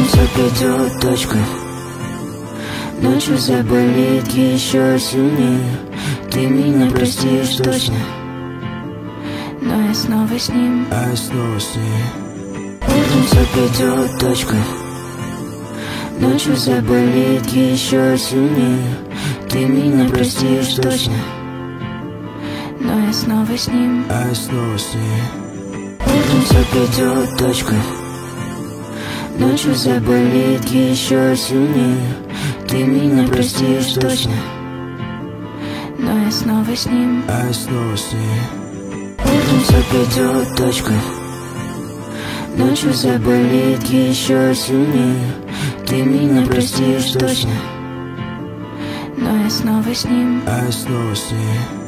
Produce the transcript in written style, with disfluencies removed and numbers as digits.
Утром все придет точка, ночью заболит еще сильнее. Ты меня простишь точно, но я снова с ним. Утром все придет точка, ночью заболит еще сильнее. Ты меня простишь точно, но я снова с ним. Утром все придет точка, ночью заболит еще сильнее. Ты меня простишь точно, но я снова с ним. Утром все придет точка, ночью заболит еще сильнее. Ты меня простишь точно, но я снова с ним.